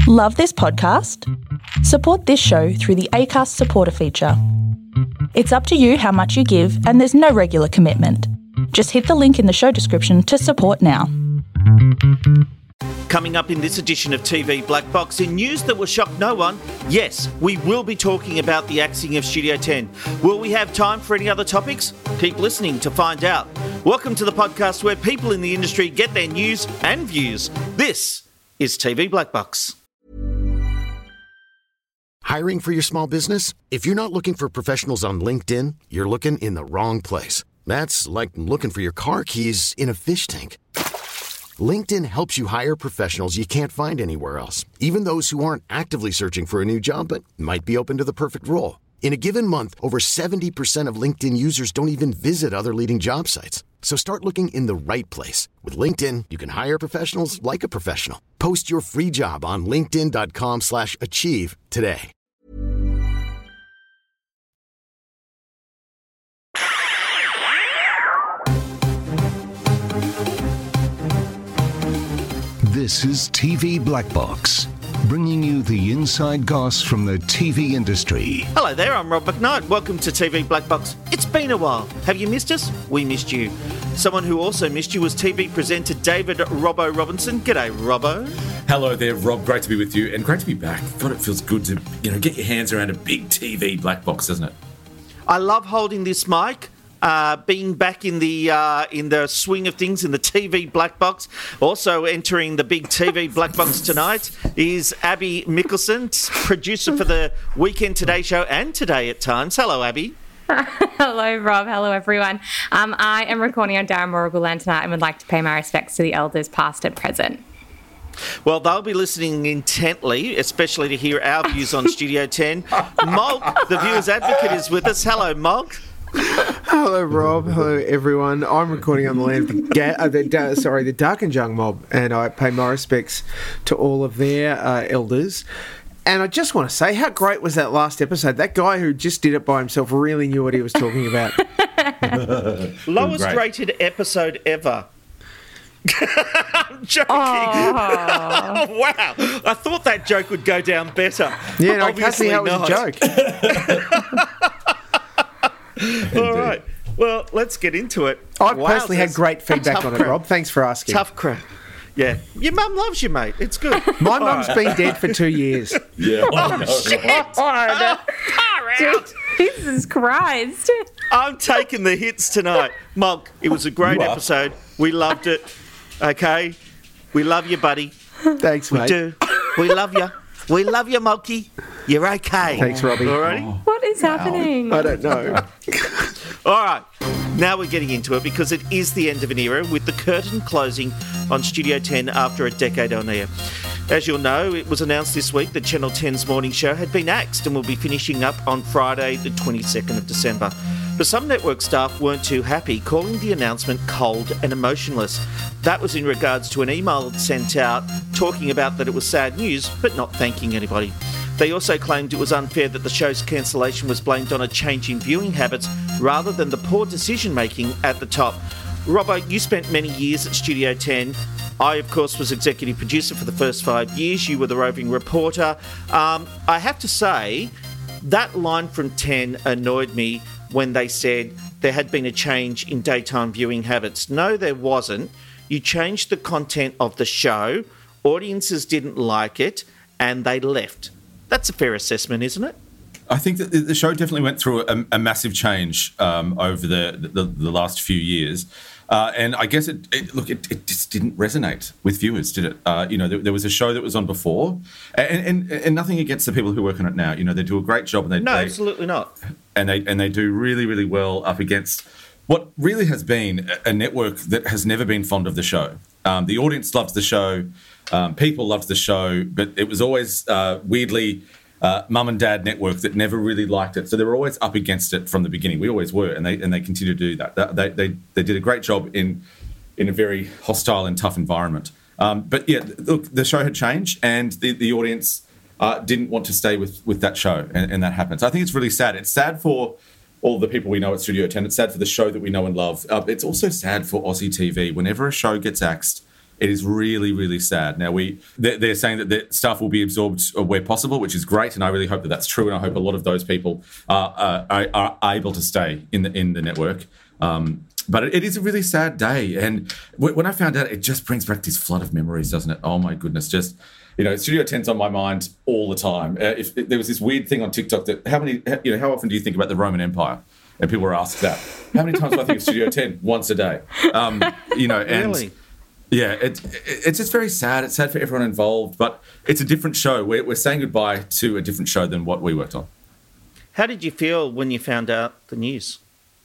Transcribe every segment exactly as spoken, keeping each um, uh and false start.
Love this podcast? Support this show through the Acast supporter feature. It's up to you how much you give, and there's no regular commitment. Just hit the link in the show description to support now. Coming up in this edition of T V Black Box, in news that will shock no one, yes, we will be talking about the axing of Studio ten. Will we have time for any other topics? Keep listening to find out. Welcome to the podcast where people in the industry get their news and views. This is T V Black Box. Hiring for your small business? If you're not looking for professionals on LinkedIn, you're looking in the wrong place. That's like looking for your car keys in a fish tank. LinkedIn helps you hire professionals you can't find anywhere else, even those who aren't actively searching for a new job but might be open to the perfect role. In a given month, over seventy percent of LinkedIn users don't even visit other leading job sites. So start looking in the right place. With LinkedIn, you can hire professionals like a professional. Post your free job on linkedin.com slash achieve today. This is T V Black Box, bringing you the inside goss from the T V industry. Hello there, I'm Rob McKnight. Welcome to T V Black Box. It's been a while. Have you missed us? We missed you. Someone who also missed you was T V presenter David Robbo Robinson. G'day, Robbo. Hello there, Rob. Great to be with you and great to be back. God, it feels good to, you know, get your hands around a big T V Black Box, doesn't it? I love holding this mic. Uh, being back in the uh, in the swing of things in the T V Black Box. Also entering the big T V Black Box tonight is Abby Mickelson, producer for the Weekend Today show and Today at Times. Hello, Abby. Hello, Rob. Hello, everyone. Um, I am recording on Darramurrugal Land tonight and would like to pay my respects to the elders past and present. Well, they'll be listening intently, especially to hear our views on Studio ten. Mulk, the viewer's advocate, is with us. Hello, Mulk. Hello, Rob. Hello, everyone. I'm recording on the land of the, ga- uh, the da- sorry, the Darkinjung mob, and I pay my respects to all of their uh, elders. And I just want to say, how great was that last episode? That guy who just did it by himself really knew what he was talking about. Lowest Great. rated episode ever. I'm joking. Oh. Wow. I thought that joke would go down better. Yeah, no, I can't see how it was not. a joke. All right. Well, let's get into it. I Wow, personally had that's great feedback tough on it, crap. Rob. Thanks for asking. Tough crap. Yeah. Your mum loves you, mate. It's good. My mum's been dead for two years. Yeah. I know, right? Oh, far out. Jesus Christ. I'm taking the hits tonight. Monk, it was a great You are. episode. We loved it. Okay? We love you, buddy. Thanks, We mate. do. We love you. We love you, Monkey. You're okay. Thanks, Robbie. All righty? What is happening? I don't know. All right. Now we're getting into it because it is the end of an era with the curtain closing on Studio ten after a decade on air. As you'll know, it was announced this week that Channel ten's morning show had been axed and will be finishing up on Friday, the twenty-second of December. But some network staff weren't too happy, calling the announcement cold and emotionless. That was in regards to an email sent out talking about that it was sad news, but not thanking anybody. They also claimed it was unfair that the show's cancellation was blamed on a change in viewing habits rather than the poor decision-making at the top. Robbo, you spent many years at Studio ten. I, of course, was executive producer for the first five years. You were the roving reporter. Um, I have to say, that line from ten annoyed me when they said there had been a change in daytime viewing habits. No, there wasn't. You changed the content of the show, audiences didn't like it, and they left. That's a fair assessment, isn't it? I think that the show definitely went through a, a massive change um, over the, the, the last few years. Uh, and I guess it, it look, it, it just didn't resonate with viewers, did it? Uh, you know, there, there was a show that was on before, and, and and nothing against the people who work on it now. You know, they do a great job, and they No, they, absolutely not. and they and they do really, really well up against what really has been a, a network that has never been fond of the show. Um, the audience loves the show, um, people loved the show, but it was always uh, weirdly. Uh, mum and dad network that never really liked it, so they were always up against it from the beginning. We always were, and they and they continue to do that. They they they did a great job in in a very hostile and tough environment. Um, but yeah, look, the show had changed, and the the audience uh, didn't want to stay with with that show, and, and that happened. So I think it's really sad. It's sad for all the people we know at Studio ten. It's sad for the show that we know and love. Uh, it's also sad for Aussie T V. Whenever a show gets axed, It is really, really sad. Now, we they're, they're saying that the staff will be absorbed where possible, which is great, and I really hope that that's true, and I hope a lot of those people are, are, are able to stay in the in the network. Um, but it, it is a really sad day, and w- when I found out, it just brings back this flood of memories, doesn't it? Oh my goodness, just you know, Studio ten's on my mind all the time. Uh, if, if there was this weird thing on TikTok that how many you know how often do you think about the Roman Empire? And people were asked that. How many times do I think of Studio ten? Once a day. Um, you know, and Really? yeah, it, it, it's just very sad. It's sad for everyone involved, but it's a different show. We're, we're saying goodbye to a different show than what we worked on. How did you feel when you found out the news?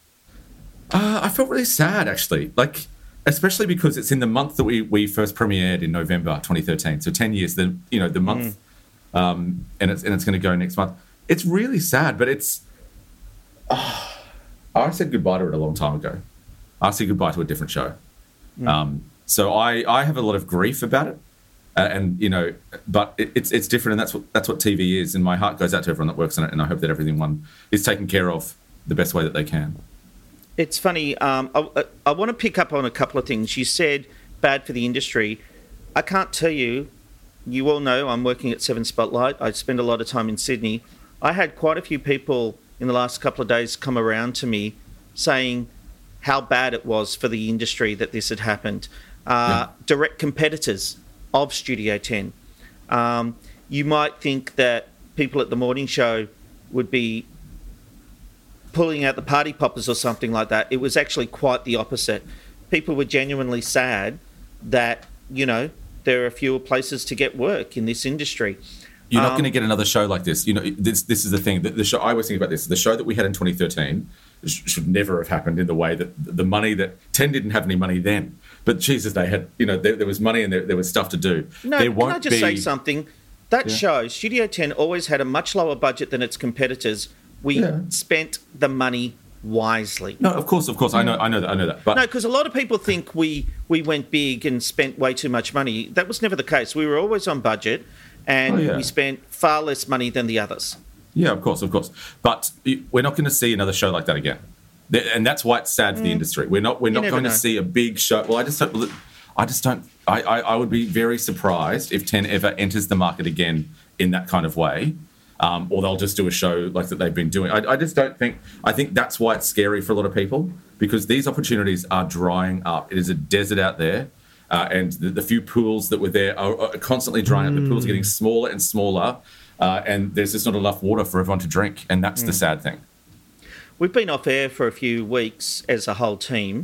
Uh, I felt really sad, actually. Like, especially because it's in the month that we, we first premiered in November twenty thirteen. So ten years. The you know the month, mm. um, and it's and it's going to go next month. It's really sad, but it's. Uh, I said goodbye to it a long time ago. I said goodbye to a different show. Mm. Um, so I, I have a lot of grief about it, uh, and you know, but it, it's it's different, and that's what that's what T V is. And my heart goes out to everyone that works on it, and I hope that everyone is taken care of the best way that they can. It's funny. Um, I, I want to pick up on a couple of things. You said bad for the industry. I can't tell you. You all know I'm working at Seven Spotlight. I spend a lot of time in Sydney. I had quite a few people in the last couple of days come around to me saying how bad it was for the industry that this had happened. Uh, yeah. Direct competitors of Studio ten. Um, you might think that people at the morning show would be pulling out the party poppers or something like that. It was actually quite the opposite. People were genuinely sad that, you know, there are fewer places to get work in this industry. You're not um, going to get another show like this. You know, this this is the thing. The, the show I was thinking about this. The show that we had in twenty thirteen sh- should never have happened in the way that the money that ten didn't have any money then. But Jesus, they had. You know, there, there was money and there, there was stuff to do. No, there can won't I just be... say something? That yeah. show, Studio ten, always had a much lower budget than its competitors. We yeah. spent the money wisely. No, of course, of course, I know, I know that, I know that. But no, because a lot of people think we we went big and spent way too much money. That was never the case. We were always on budget. And oh, yeah. we spent far less money than the others. Yeah, of course, of course. But we're not going to see another show like that again, and that's why it's sad for mm. the industry. We're not. We're you not going know. to see a big show. Well, I just don't. I just don't. I, I, I would be very surprised if ten ever enters the market again in that kind of way, um, or they'll just do a show like that they've been doing. I, I just don't think. I think that's why it's scary for a lot of people, because these opportunities are drying up. It is a desert out there. Uh, and the, the few pools that were there are, are constantly drying mm. up. The pools are getting smaller and smaller, uh, and there's just not enough water for everyone to drink, and that's mm. the sad thing. We've been off air for a few weeks as a whole team,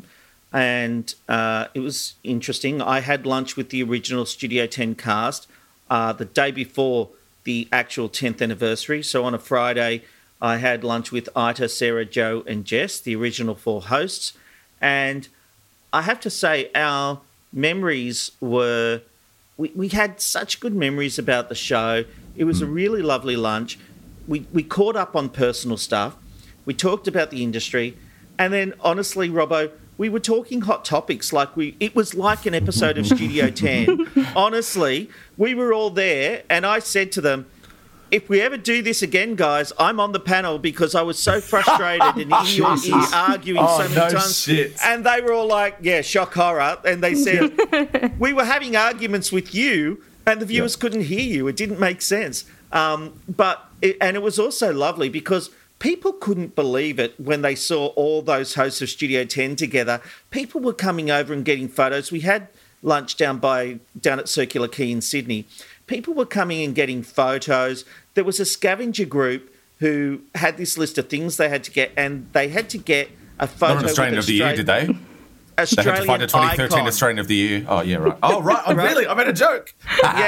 and uh, it was interesting. I had lunch with the original Studio ten cast uh, the day before the actual tenth anniversary. So on a Friday, I had lunch with Ita, Sarah, Joe, and Jess, the original four hosts, and I have to say our memories were, we, we had such good memories about the show. It was a really lovely lunch. We we caught up on personal stuff. We talked about the industry. And then, honestly, Robbo, we were talking hot topics like we, it was like an episode of Studio ten. Honestly, we were all there, and I said to them, if we ever do this again, guys, I'm on the panel because I was so frustrated and in your ear arguing oh, so many no times. Shit. And they were all like, yeah, shock horror. And they said, we were having arguments with you and the viewers yep. couldn't hear you. It didn't make sense. Um, but it, and it was also lovely because people couldn't believe it when they saw all those hosts of Studio ten together. People were coming over and getting photos. We had lunch down by down at Circular Quay in Sydney. People were coming and getting photos. There was a scavenger group who had this list of things they had to get, and they had to get a photo. Not an Australian of the Year, did they? Australian they had to find a twenty thirteen icon. Australian of the Year. Oh, yeah, right. Oh, right. Oh, really? I made a joke.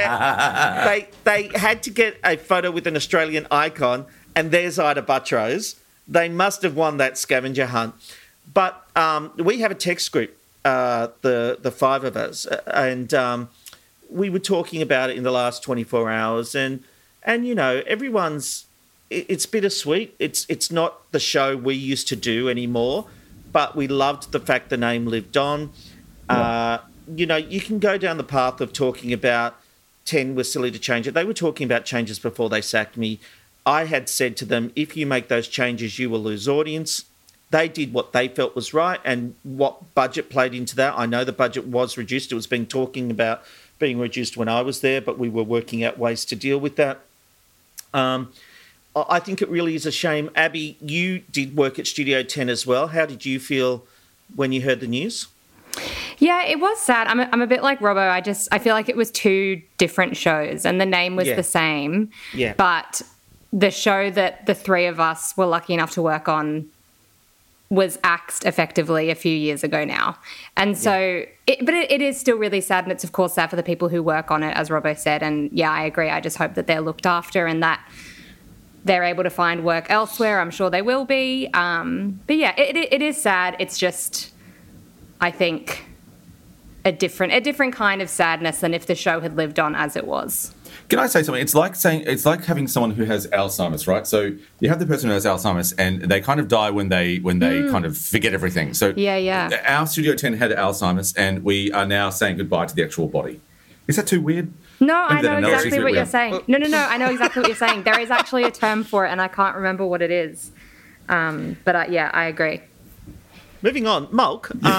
yeah. They they had to get a photo with an Australian icon, and there's Ita Buttrose. They must have won that scavenger hunt. But um, we have a text group, uh, the the five of us, and um, we were talking about it in the last twenty-four hours, and and you know everyone's it, it's bittersweet. It's it's not the show we used to do anymore, but we loved the fact the name lived on. Yeah. Uh, you know, you can go down the path of talking about ten was silly to change it. They were talking about changes before they sacked me. I had said to them, if you make those changes, you will lose audience. they did what they felt was right, and what budget played into that. I know the budget was reduced. It was being talking about being reduced when I was there, but we were working out ways to deal with that. Um, I think it really is a shame. Abby, you did work at Studio ten as well. How did you feel when you heard the news? Yeah, it was sad. I'm a, I'm a bit like Robbo. I just I feel like it was two different shows, and the name was Yeah. the same. Yeah. But the show that the three of us were lucky enough to work on was axed effectively a few years ago now. And so, it, but it, it is still really sad, and it's of course sad for the people who work on it, as Robbo said. And yeah, I agree. I just hope that they're looked after and that they're able to find work elsewhere. I'm sure they will be. Um, but yeah, it, it, it is sad. It's just, I think, a different a different kind of sadness than if the show had lived on as it was. Can I say something? It's like saying it's like having someone who has Alzheimer's, right? So you have the person who has Alzheimer's, and they kind of die when they when they mm. kind of forget everything. So yeah, yeah. Our Studio ten had Alzheimer's, and we are now saying goodbye to the actual body. Is that too weird? No, I know exactly what you're saying. No, no, no, I know exactly what you're saying. There is actually a term for it, and I can't remember what it is. Um, but I, yeah, I agree. Moving on, Mulk. Um,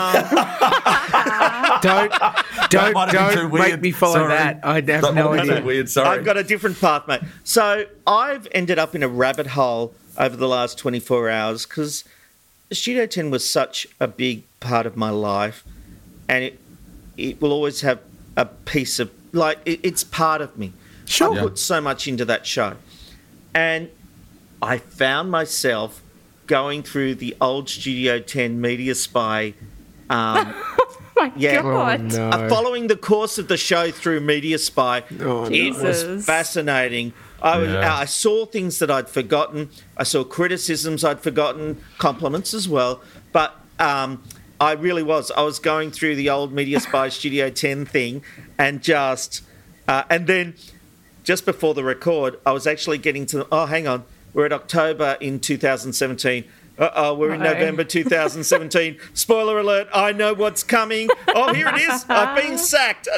don't don't don't make me follow sorry. that. I have that no idea. Weird, sorry. I've got a different path, mate. So I've ended up in a rabbit hole over the last twenty-four hours because Studio ten was such a big part of my life, and it it will always have a piece of like it, it's part of me. Sure. I Yeah. put so much into that show, and I found myself going through the old Studio ten Media Spy. Um, My yeah, God. Oh, no. uh, following the course of the show through Media Spy, Oh, no. it was Jesus. fascinating. I, was, Yeah. I saw things that I'd forgotten. I saw criticisms I'd forgotten, compliments as well. But um, I really was. I was going through the old Media Spy Studio ten thing, and just uh, and then just before the record, I was actually getting to. Oh, hang on. We're at October in two thousand seventeen. Uh-oh, we're in Uh-oh. November two thousand seventeen. Spoiler alert, I know what's coming. Oh, here it is. I've been sacked.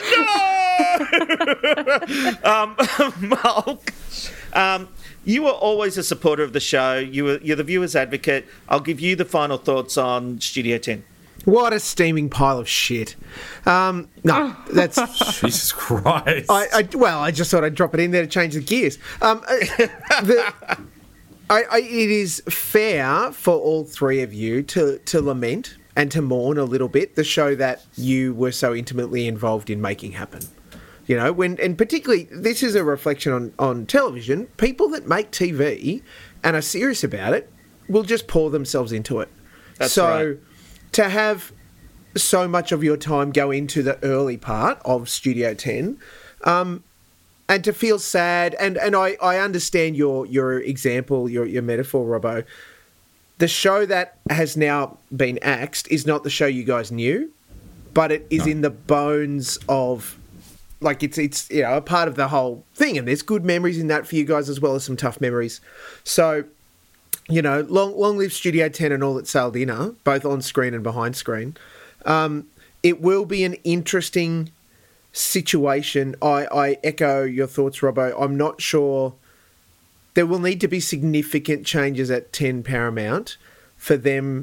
No! um, Mulk, um, you were always a supporter of the show. You were, you're the viewer's advocate. I'll give you the final thoughts on Studio ten. What a steaming pile of shit. Um, no, that's... Jesus Christ. I, I well, I just thought I'd drop it in there to change the gears. Um, uh, the, I, I, it is fair for all three of you to to lament and to mourn a little bit the show that you were so intimately involved in making happen. You know, when and particularly this is a reflection on on television. People that make T V and are serious about it will just pour themselves into it. That's so right. to have so much of your time go into the early part of Studio ten, um, and to feel sad, and, and I, I understand your your example, your your metaphor, Robbo. The show that has now been axed is not the show you guys knew, but it is No. in the bones of, like it's it's you know a part of the whole thing, and there's good memories in that for you guys as well as some tough memories. So, you know, long long live Studio ten and all that sailed in her, both on screen and behind screen. Um, it will be an interesting situation. I, I echo your thoughts, Robbo. I'm not sure. There will need to be significant changes at ten Paramount for them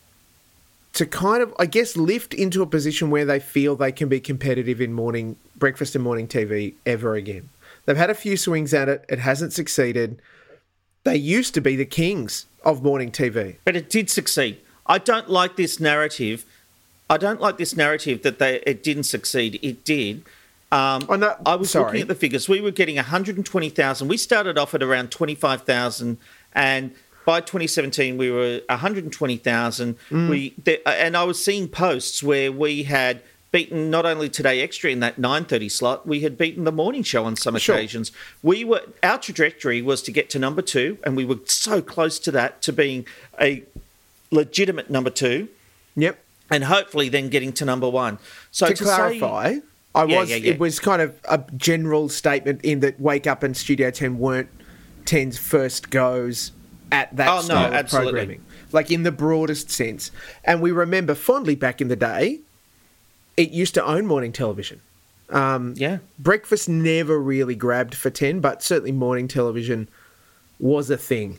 to kind of, I guess, lift into a position where they feel they can be competitive in morning breakfast and morning T V ever again. They've had a few swings at it. It hasn't succeeded. They used to be the kings of morning T V. But it did succeed. I don't like this narrative. I don't like this narrative that they it didn't succeed. It did. Um, Oh, no, I was sorry. looking at the figures. We were getting one hundred twenty thousand. We started off at around twenty-five thousand, and by twenty seventeen we were one hundred twenty thousand. Mm. We the, and I was seeing posts where we had beaten not only Today Extra in that nine thirty slot, we had beaten the morning show on some Sure. occasions. We were our trajectory was to get to number two, and we were so close to that, to being a legitimate number two. Yep. And hopefully then getting to number one. So to, to clarify, say, I Yeah, was yeah, yeah. it was kind of a general statement in that Wake Up and Studio ten weren't ten's first goes at that Oh, no, style of absolutely. programming. Like in the broadest sense. And we remember fondly back in the day, it used to own morning television. Um, yeah, breakfast never really grabbed for ten, but certainly morning television was a thing.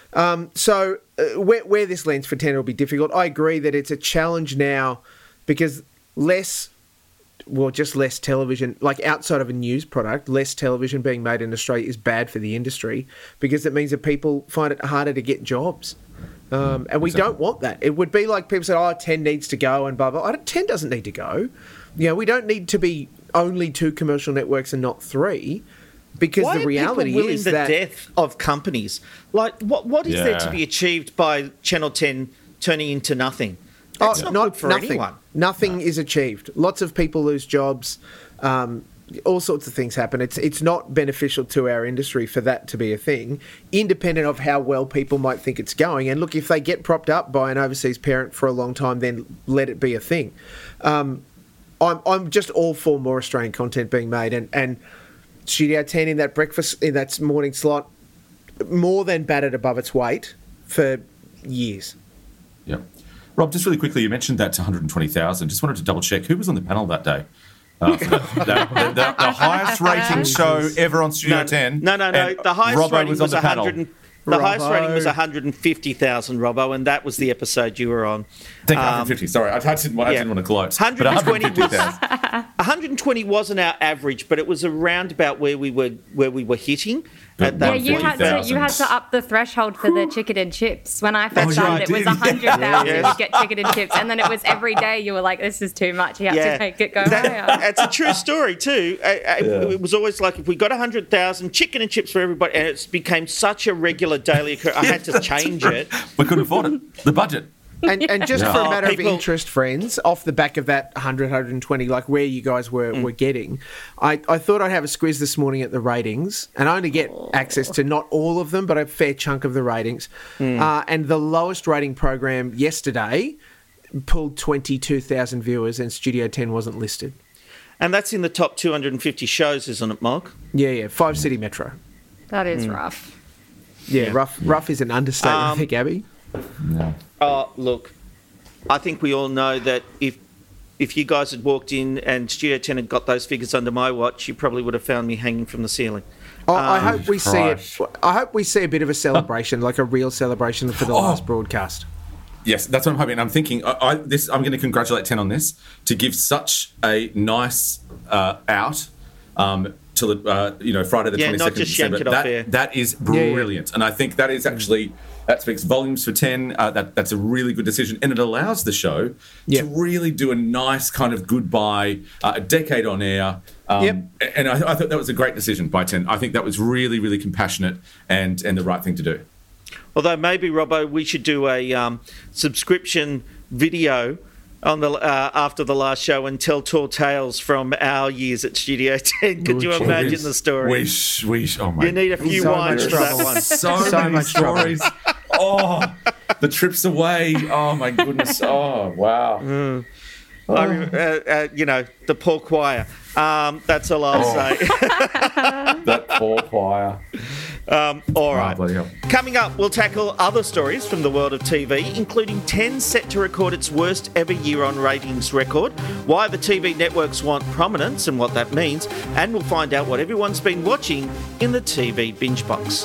Um, so uh, where, where this lands for ten will be difficult. I agree that it's a challenge now because less, well, just less television, like outside of a news product, less television being made in Australia is bad for the industry because it means that people find it harder to get jobs. Um, and we exactly. don't want that. It would be like people say, oh, ten needs to go and blah, blah. I don't, ten doesn't need to go. You know, we don't need to be only two commercial networks and not three because Why the reality are people willing is the that... death of companies. Like, what what is Yeah. there to be achieved by Channel ten turning into nothing? That's oh, not, not good for nothing. anyone. Nothing no. is achieved. Lots of people lose jobs. Um, all sorts of things happen. It's it's not beneficial to our industry for that to be a thing, independent of how well people might think it's going. And look, if they get propped up by an overseas parent for a long time, then let it be a thing. Um, I'm I'm just all for more Australian content being made, and, and Studio ten in that breakfast in that morning slot more than batted above its weight for years. Yeah. Rob, just really quickly, you mentioned that to one hundred twenty thousand. Just wanted to double check who was on the panel that day. Uh, the, the, the, the highest rating show ever on Studio no, ten. No, no, no. The highest Robbo rating was, was, on the one hundred. panel. The Robbo. highest rating was one hundred fifty thousand, Robbo, and that was the episode you were on. I think um, one hundred fifty. Sorry, I didn't, I yeah. didn't want to gloat. one hundred twenty but was, one hundred twenty wasn't our average, but it was around about where we were where we were hitting. At that yeah, you had to you had to up the threshold for the chicken and chips. When I first oh, started, yeah, it was did. a hundred thousand yes. to get chicken and chips, and then it was every day. You were like, "This is too much." You had yeah. to make it go that, higher. It's a true story too. I, I, Yeah. It was always like if we got a hundred thousand chicken and chips for everybody, and it became such a regular daily occurrence. I had to change it. We couldn't afford it. The budget. And, and just Yeah. for a Oh, matter people- of interest, friends, off the back of that one hundred, one hundred twenty, like where you guys were, Mm. were getting, I, I thought I'd have a squiz this morning at the ratings, and I only get access to not all of them, but a fair chunk of the ratings. Mm. Uh, and the lowest rating program yesterday pulled twenty-two thousand viewers, and Studio ten wasn't listed. And that's in the top two hundred fifty shows, isn't it, Mark? Yeah, yeah, Five City Metro. That is Mm. rough. Yeah, Yeah. rough rough is an understatement, Um, I think, Abby. No. Oh, look, I think we all know that if if you guys had walked in and Studio ten had got those figures under my watch, you probably would have found me hanging from the ceiling. Oh, I Um, hope we see Christ. it. I hope we see a bit of a celebration, like a real celebration for the Oh. last broadcast. Yes, that's what I'm hoping. I'm thinking. I, I, this. I'm going to congratulate ten on this to give such a nice uh, out um, till the uh, you know Friday the Yeah, twenty not second of just yank December. it off That, air. that is Yeah, yeah. brilliant, and I think that is actually that speaks volumes for ten. Uh, that that's a really good decision, and it allows the show Yeah. to really do a nice kind of goodbye, uh, a decade on air. Um, Yep. And I, I thought that was a great decision by ten. I think that was really, really compassionate and and the right thing to do. Although maybe, Robbo, we should do a um, subscription video on the uh, after the last show and tell tall tales from our years at Studio ten. Could you Ooh, imagine Wish- the story? Wish, wish. Oh my! You need a few So wines much for that trouble. one. So, So many much trouble. stories. Oh, the trips away. Oh my goodness. Oh wow. I, rem- uh, uh, you know, the poor choir. Um, that's all I'll Oh. say. That poor choir. Um, all Oh, right. bloody hell. Coming up, we'll tackle other stories from the world of T V, including ten set to record its worst ever year on ratings record, why the T V networks want prominence and what that means, and we'll find out what everyone's been watching in the T V binge box.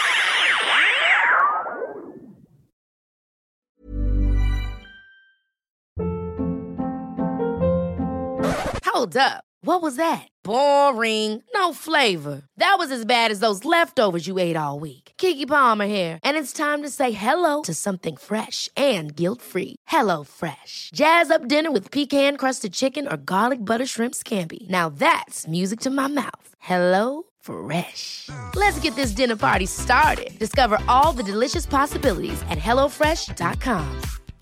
Hold up. What was that? Boring. No flavor. That was as bad as those leftovers you ate all week. Keke Palmer here, and it's time to say hello to something fresh and guilt-free. Hello Fresh. Jazz up dinner with pecan-crusted chicken or garlic butter shrimp scampi. Now that's music to my mouth. Hello Fresh. Let's get this dinner party started. Discover all the delicious possibilities at hello fresh dot com.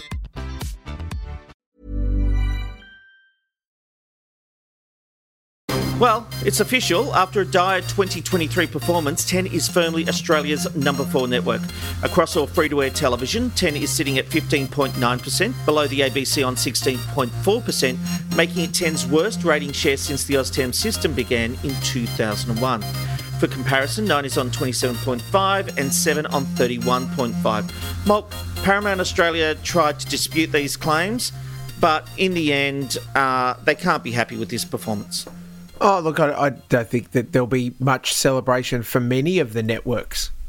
Well, it's official. After a dire twenty twenty-three performance, ten is firmly Australia's number four network. Across all free-to-air television, ten is sitting at fifteen point nine percent, below the A B C on sixteen point four percent, making it ten's worst rating share since the Austen system began in two thousand one. For comparison, nine is on twenty-seven point five and seven on thirty-one point five. Mulk, Paramount Australia tried to dispute these claims, but in the end, uh, they can't be happy with this performance. Oh, look, I, I don't think that there'll be much celebration for many of the networks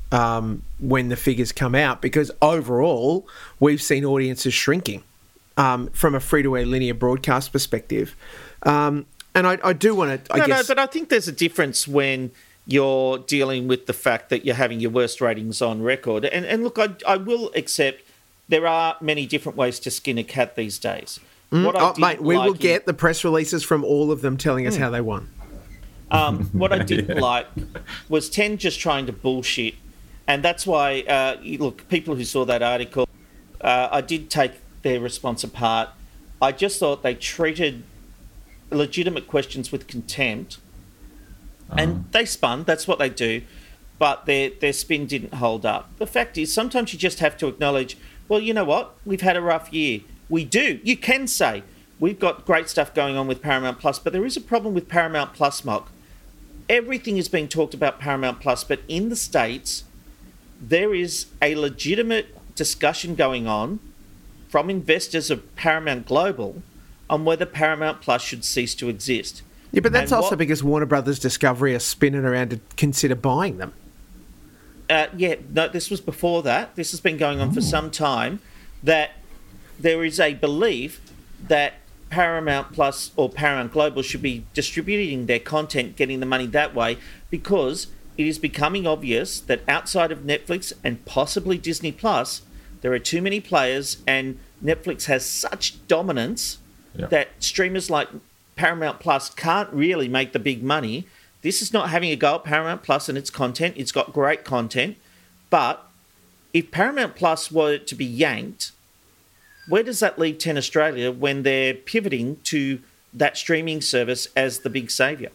um, when the figures come out, because overall we've seen audiences shrinking um, from a free-to-air linear broadcast perspective. Um, and I, I do want to, I no, guess... No, but I think there's a difference when you're dealing with the fact that you're having your worst ratings on record. And, and look, I, I will accept there are many different ways to skin a cat these days. Mm, what I oh, mate, we like will in, get the press releases from all of them telling us mm. how they won. Um, what I didn't Yeah. like was ten just trying to bullshit. And that's why, uh, look, people who saw that article, uh, I did take their response apart. I just thought they treated legitimate questions with contempt. Uh-huh. And they spun, that's what they do. But their, their spin didn't hold up. The fact is, sometimes you just have to acknowledge, well, you know what? We've had a rough year. We do. You can say, we've got great stuff going on with Paramount Plus, but there is a problem with Paramount Plus, Mock. Everything is being talked about Paramount Plus, but in the States, there is a legitimate discussion going on from investors of Paramount Global on whether Paramount Plus should cease to exist. Yeah, but that's And also what- because Warner Brothers Discovery are spinning around to consider buying them. Uh, yeah, no, this was before that. This has been going on for some time, that there is a belief that Paramount Plus or Paramount Global should be distributing their content, getting the money that way, because it is becoming obvious that outside of Netflix and possibly Disney Plus, there are too many players, and Netflix has such dominance Yeah. that streamers like Paramount Plus can't really make the big money. This is not having a go at Paramount Plus and its content. It's got great content. But if Paramount Plus were to be yanked, where does that leave ten Australia when they're pivoting to that streaming service as the big saviour?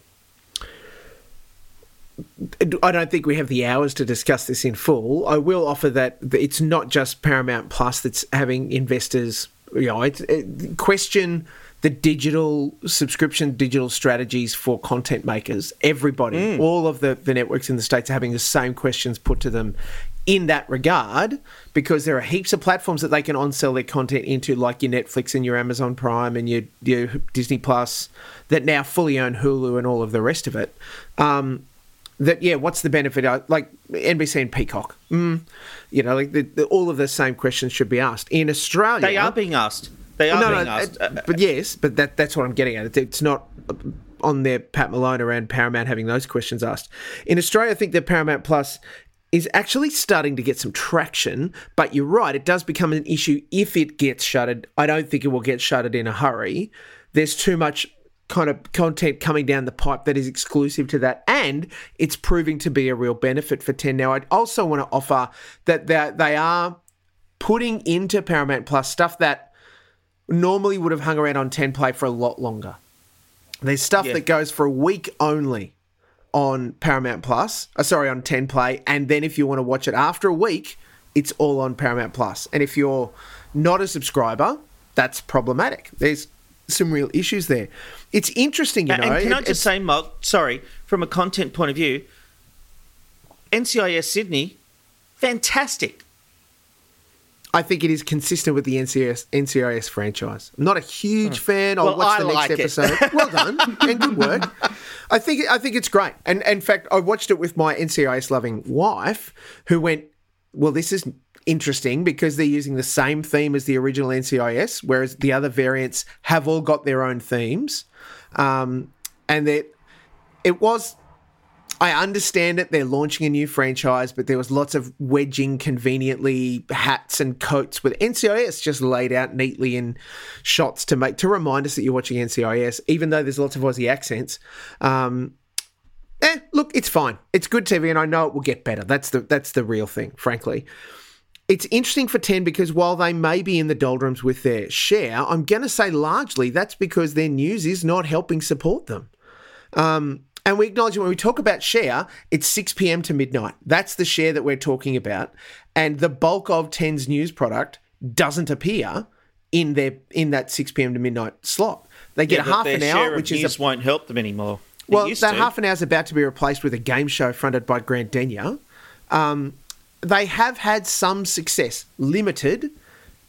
I don't think we have the hours to discuss this in full. I will offer that it's not just Paramount Plus that's having investors, you know, it's, it, question the digital subscription, digital strategies for content makers. Everybody, mm. all of the, the networks in the States are having the same questions put to them in that regard, because there are heaps of platforms that they can on-sell their content into, like your Netflix and your Amazon Prime and your, your Disney Plus, that now fully own Hulu and all of the rest of it. Um, that, yeah, what's the benefit? Like N B C and Peacock. Mm, you know, like the, the, all of the same questions should be asked. In Australia... They are being asked. They are no, being no, asked. Uh, but yes, but that that's what I'm getting at. It's not on their Pat Malone around Paramount having those questions asked. In Australia, I think that Paramount Plus is actually starting to get some traction, but you're right, it does become an issue if it gets shuttered. I don't think it will get shuttered in a hurry. There's too much kind of content coming down the pipe that is exclusive to that, and it's proving to be a real benefit for ten. Now, I also want to offer that they are putting into Paramount Plus stuff that normally would have hung around on ten Play for a lot longer. There's stuff Yeah. that goes for a week only on Paramount Plus, uh, sorry, on ten Play, and then if you want to watch it after a week, it's all on Paramount Plus. And if you're not a subscriber, that's problematic. There's some real issues there. It's interesting, you And, know. and can I it- just say, Mark, sorry, from a content point of view, N C I S Sydney, fantastic. I think it is consistent with the N C I S, N C I S franchise. I'm not a huge fan. I'll Well, watch I the next like it. episode. Well done and good work. I think I think it's great. And, and in fact, I watched it with my N C I S loving wife, who went, "Well, this is interesting because they're using the same theme as the original N C I S, whereas the other variants have all got their own themes." Um, and that it was. I understand it. They're launching a new franchise, but there was lots of wedging conveniently hats and coats with N C I S just laid out neatly in shots to make to remind us that you're watching N C I S, even though there's lots of Aussie accents. Um, eh, look, it's fine. It's good T V, and I know it will get better. That's the that's the real thing, frankly. It's interesting for ten because while they may be in the doldrums with their share, I'm going to say largely that's because their news is not helping support them. Um, And we acknowledge when we talk about share, it's six p.m. to midnight. That's the share that we're talking about. And the bulk of ten's news product doesn't appear in their in that six p.m. to midnight slot. They get Yeah, a but half their an share hour, of which is news a, won't help them anymore. It well, used that to. half an hour is about to be replaced with a game show fronted by Grant Denyer. Um, they have had some success, limited,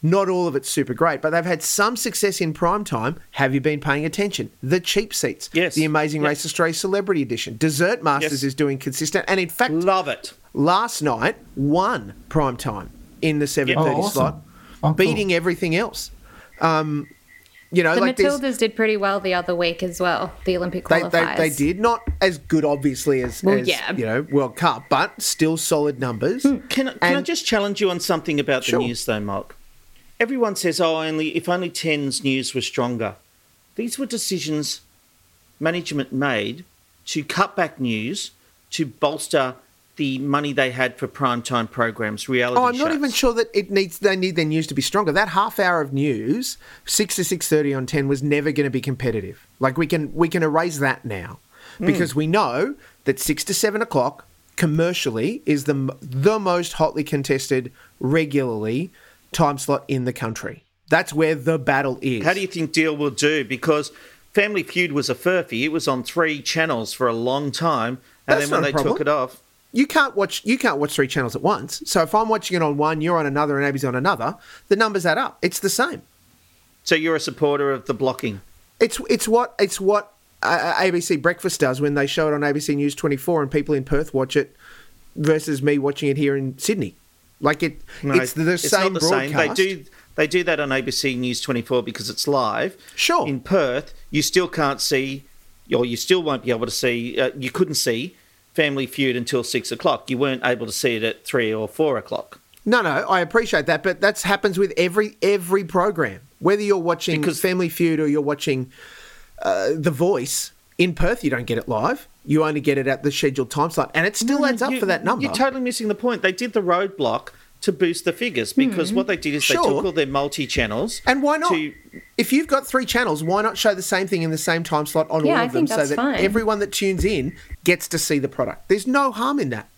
Not all of it's super great, but they've had some success in prime time. Have you been paying attention? The Cheap Seats. Yes. The Amazing Yep. Race Australia Celebrity Edition. Dessert Masters Yes. is doing consistent. And in fact, Love it. last night won prime time in the seven thirty Oh, awesome. slot, Oh, cool. beating everything else. Um, you know, The like there's- Matildas did pretty well the other week as well, the Olympic They, qualifiers. they, they did. Not as good, obviously, as, Well, as yeah. you know, World Cup, but still solid numbers. Can, I- can I And- just challenge you on something about the Sure. news, though, Mark? Everyone says, oh, only if only ten's news was stronger. These were decisions management made to cut back news, to bolster the money they had for primetime programs, reality Oh, I'm not shows. even sure that it needs. They need their news to be stronger. That half hour of news, six to six thirty on ten, was never going to be competitive. Like we can we can erase that now because we know that six to seven o'clock commercially is the m- the most hotly contested regularly time slot in the country. That's where the battle is. How do you think Deal will do? Because Family Feud was a furphy. It was on three channels for a long time, and That's then when not a they problem. took it off, You can't watch you can't watch three channels at once. So if I'm watching it on one, you're on another, and Abby's on another, the numbers add up. It's the same. so you're a supporter of the blocking. It's it's what it's what uh, A B C Breakfast does when they show it on A B C News twenty-four and people in Perth watch it versus me watching it here in Sydney. Like it, No, it's the same not the broadcast. same. They do they do that on A B C News twenty-four because it's live. Sure. In Perth, you still can't see, or you still won't be able to see. Uh, you couldn't see Family Feud until six o'clock. You weren't able to see it at three or four o'clock. No, no, I appreciate that, but that happens with every every program. Whether you're watching Because- Family Feud or you're watching uh, The Voice in Perth, you don't get it live. You only get it at the scheduled time slot, and it still adds up You- for that number. You're totally missing the point. They did the roadblock to boost the figures because what they did is they Sure. took all their multi-channels. And why not? To, If you've got three channels, why not show the same thing in the same time slot on Yeah, all I of them think so that's that fine. everyone that tunes in gets to see the product? There's no harm in that.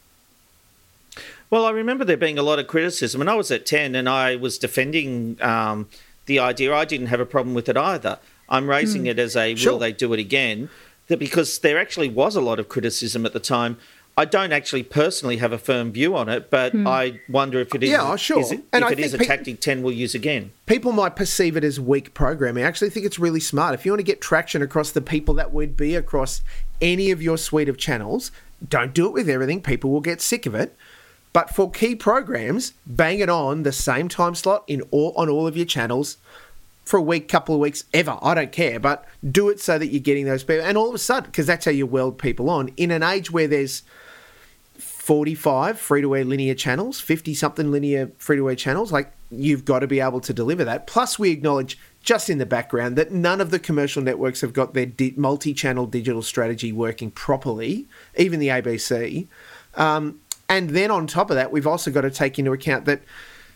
Well, I remember there being a lot of criticism, and I was at ten and I was defending um, the idea. I didn't have a problem with it either. I'm raising it as a Sure. will they do it again? That because there actually was a lot of criticism at the time. I don't actually personally have a firm view on it, but I wonder if it is, Yeah, sure. is it, And if I it is a think pe- tactic ten will use again. People might perceive it as weak programming. I actually think it's really smart. If you want to get traction across the people that would be across any of your suite of channels, don't do it with everything. People will get sick of it. But for key programs, bang it on the same time slot in all on all of your channels for a week, couple of weeks, ever. I don't care, but do it so that you're getting those people. And all of a sudden, because that's how you weld people on, in an age where there's forty-five free-to-air linear channels, fifty-something linear free-to-air channels, like you've got to be able to deliver that. Plus, we acknowledge just in the background that none of the commercial networks have got their di- multi-channel digital strategy working properly, even the A B C. Um, and then on top of that, we've also got to take into account that,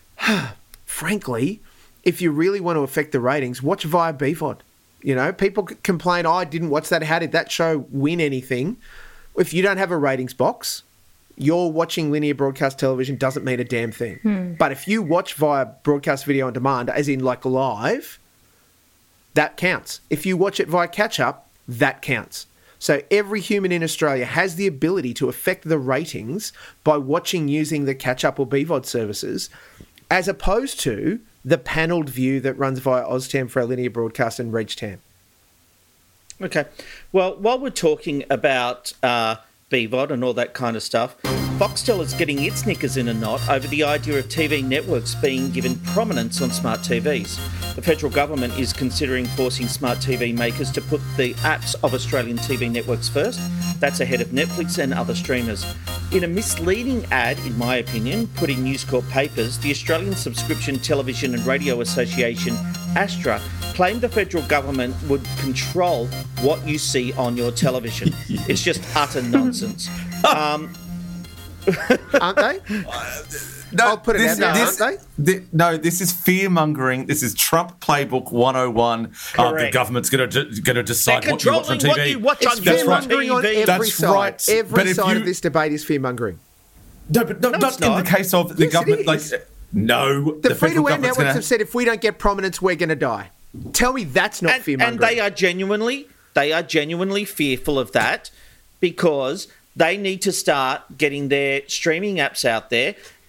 frankly, if you really want to affect the ratings, watch via B V O D. You know, people c- complain, oh, I didn't watch that. How did that show win anything? If you don't have a ratings box, you're watching linear broadcast television doesn't mean a damn thing. But if you watch via broadcast video on demand, as in like live, that counts. If you watch it via catch-up, that counts. So every human in Australia has the ability to affect the ratings by watching using the catch-up or B V O D services, as opposed to the panelled view that runs via OzTam for our linear broadcast and RegTam. Okay. Well, while we're talking about uh, B V O D and all that kind of stuff, Foxtel is getting its knickers in a knot over the idea of T V networks being given prominence on smart T Vs. The federal government is considering forcing smart T V makers to put the apps of Australian T V networks first. That's ahead of Netflix and other streamers. In a misleading ad, in my opinion, put in News Corp papers, the Australian Subscription Television and Radio Association, ASTRA, claimed the federal government would control what you see on your television. It's just utter nonsense. Um, Aren't they? No, I'll put it this, out there, this- aren't thi- no, this is fear mongering. This is Trump playbook one oh one. Uh, the Correct. government's going to going to decide They're what you watch on controlling T V. what you watch It's on your fear-mongering on T V. every That's side. right. Every But if side you- of this debate is fear-mongering. No, but no, No, not it's in not. the case of the Yes, it government. Like, is. no, The, federal free-to-air government's networks gonna- have said if we don't get prominence, we're going to die. Tell me that's not and, fear-mongering. and they are genuinely they are genuinely fearful of that because they need to start getting their streaming apps out there, and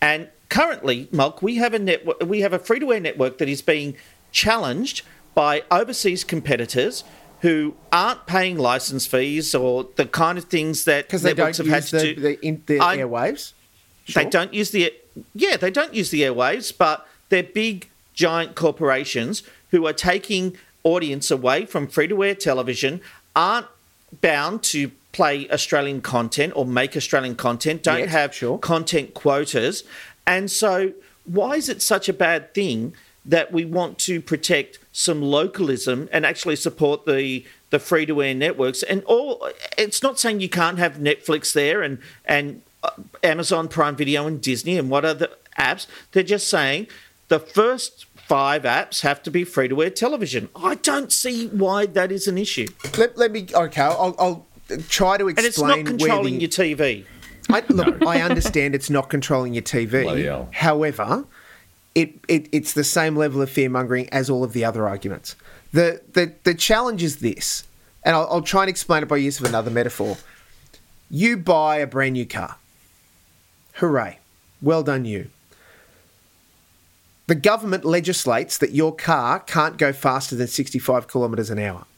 currently, Mulk, we have a network, we have a free-to-air network that is being challenged by overseas competitors who aren't paying license fees or the kind of things that because they don't have use had the, to the, in, the I, airwaves. Sure. They don't use the yeah, they don't use the airwaves, but they're big, giant corporations who are taking audience away from free-to-air television, aren't bound to play Australian content or make Australian content, don't Yes, have sure. content quotas. And so why is it such a bad thing that we want to protect some localism and actually support the the free-to-air networks? And all it's not saying you can't have Netflix there and, and uh, Amazon Prime Video and Disney and what other apps. They're just saying the first five apps have to be free-to-air television. I don't see why that is an issue. Let, let me, okay, I'll, I'll try to explain And it's not where controlling the, your T V. I, look, I understand it's not controlling your T V. Bloody hell. However, it, it it's the same level of fear-mongering as all of the other arguments. The the, the challenge is this, and I'll, I'll try and explain it by use of another metaphor. You buy a brand new car. Hooray. Well done you. The government legislates that your car can't go faster than sixty-five kilometres an hour.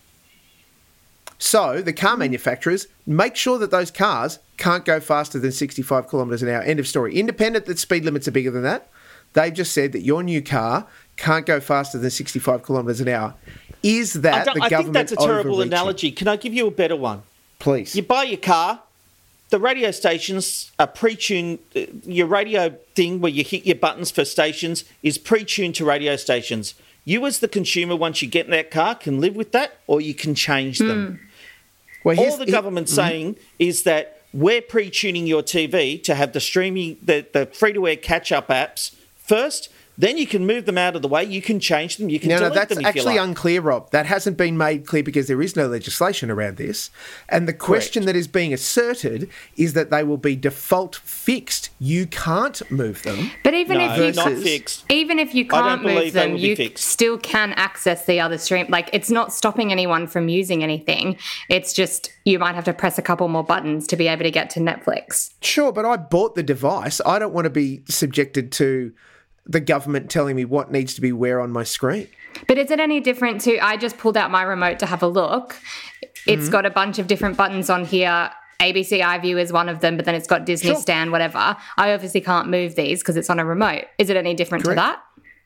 So the car manufacturers make sure that those cars can't go faster than sixty-five kilometres an hour. End of story. Independent that speed limits are bigger than that, they've just said that your new car can't go faster than sixty-five kilometres an hour. Is that I, don't- the I government think that's a terrible overreaching? analogy. Can I give you a better one? Please. You buy your car, the radio stations are pre-tuned. uh, Your radio thing where you hit your buttons for stations is pre-tuned to radio stations. You as the consumer, once you get in that car, can live with that or you can change them. Well, here's- All the here- government's saying is that we're pre-tuning your T V to have the streaming, the, the free-to-air catch-up apps first. Then you can move them out of the way. You can change them. You can No, no, delete that's them if you actually like. unclear, Rob. That hasn't been made clear because there is no legislation around this. And the question that is being asserted is that they will be default fixed. You can't move them. But even No, if you not versus- fixed. even if you I don't can't believe move they them, will be you fixed. still can access the other stream. Like, it's not stopping anyone from using anything. It's just you might have to press a couple more buttons to be able to get to Netflix. Sure, but I bought the device. I don't want to be subjected to the government telling me what needs to be where on my screen. But is it any different to, I just pulled out my remote to have a look. It's Mm-hmm. got a bunch of different buttons on here. A B C iView is one of them, but then it's got Disney Sure. Stan, whatever. I obviously can't move these because it's on a remote. Is it any different Correct. to that?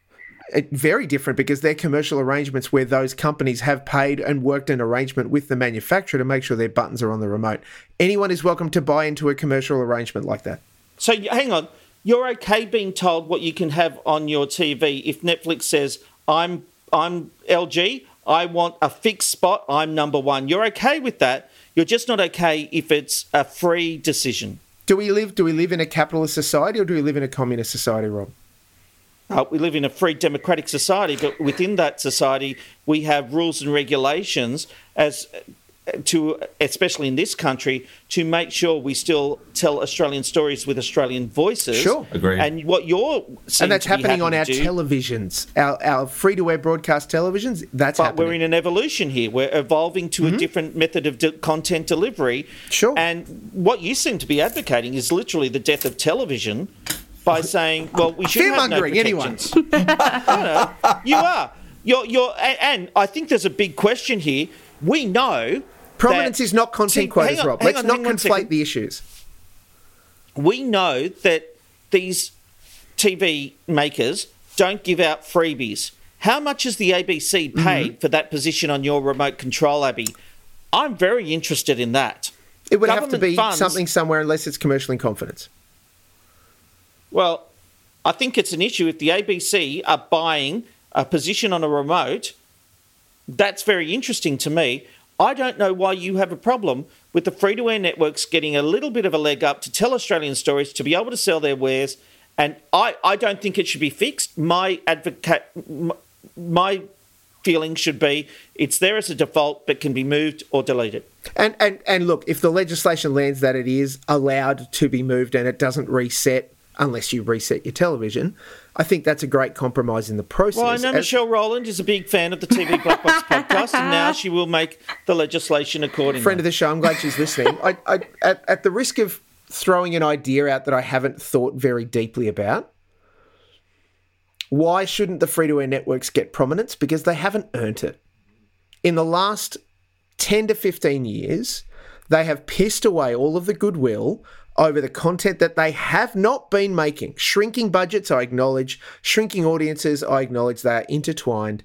It, very different because they're commercial arrangements where those companies have paid and worked an arrangement with the manufacturer to make sure their buttons are on the remote. Anyone is welcome to buy into a commercial arrangement like that. So y- hang on, you're okay being told what you can have on your T V if Netflix says, I'm I'm L G, I want a fixed spot, I'm number one. You're okay with that. You're just not okay if it's a free decision. Do we live? Do we live in a capitalist society or do we live in a communist society, Rob? Uh, we live in a free democratic society, but within that society, we have rules and regulations as to, especially in this country, to make sure we still tell Australian stories with Australian voices. Sure. Agreed. And what you're And that's seem to be happening on happy our to do, televisions, our, our free-to-air broadcast televisions. That's But happening. we're in an evolution here. We're evolving to a different method of de- content delivery. Sure. And what you seem to be advocating is literally the death of television by saying, well, we should have no Fear-mongering, anyway. protections. no, no, you are. You're, you're, and, and I think there's a big question here. We know Prominence that- is not content See, quotas, hang on, Rob. hang Let's on, not hang on a conflate second. the issues. We know that these T V makers don't give out freebies. How much has the A B C paid Mm-hmm. for that position on your remote control, Abby? I'm very interested in that. It would have to Government be funds- something somewhere unless it's commercial in confidence. Well, I think it's an issue if the A B C are buying a position on a remote. That's very interesting to me. I don't know why you have a problem with the free-to-air networks getting a little bit of a leg up to tell Australian stories, to be able to sell their wares, and I, I don't think it should be fixed. My advocate, m- my feeling should be it's there as a default but can be moved or deleted. And, and and look, if the legislation lands that it is allowed to be moved and it doesn't reset unless you reset your television, I think that's a great compromise in the process. Well, I know As- Michelle Rowland is a big fan of the T V Black Box podcast, and now she will make the legislation accordingly. friend of the show, I'm glad she's listening. I, I, at, at the risk of throwing an idea out that I haven't thought very deeply about, Why shouldn't the free-to-air networks get prominence? Because they haven't earned it. In the last ten to fifteen years, they have pissed away all of the goodwill over the content that they have not been making. Shrinking budgets, I acknowledge. Shrinking audiences, I acknowledge. They are intertwined.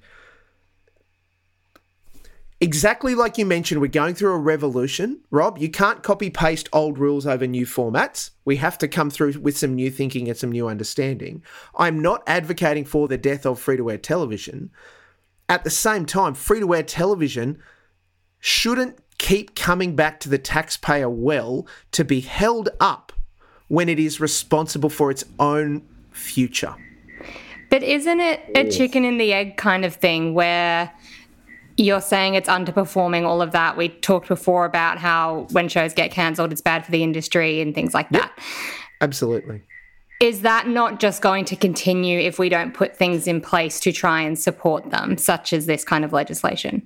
Exactly like you mentioned, we're going through a revolution. Rob, you can't copy-paste old rules over new formats. We have to come through with some new thinking and some new understanding. I'm not advocating for the death of free-to-air television. At the same time, free-to-air television shouldn't keep coming back to the taxpayer well to be held up when it is responsible for its own future. But isn't it a chicken and the egg kind of thing where you're saying it's underperforming, all of that? We talked before about how when shows get cancelled, it's bad for the industry and things like that. Yep. Absolutely. Is that not just going to continue if we don't put things in place to try and support them, such as this kind of legislation?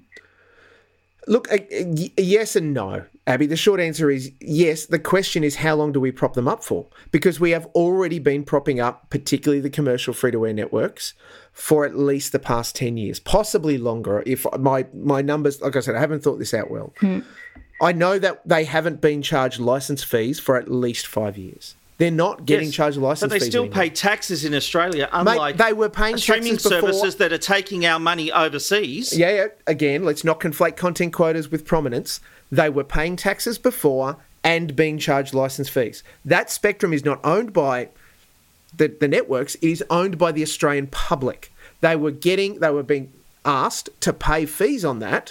Look, a, a, a yes and no, Abby. The short answer is yes. The question is, how long do we prop them up for? Because we have already been propping up, particularly the commercial free-to-air networks, for at least the past ten years, possibly longer. If my, my numbers, like I said, I haven't thought this out well. Hmm. I know that they haven't been charged license fees for at least five years. They're not getting yes, charged license fees. But they fees still anymore. pay taxes in Australia, unlike Mate, they were paying streaming taxes before. services that are taking our money overseas. Yeah, yeah, again, let's not conflate content quotas with prominence. They were paying taxes before and being charged license fees. That spectrum is not owned by the, the networks, it is owned by the Australian public. They were getting, they were being asked to pay fees on that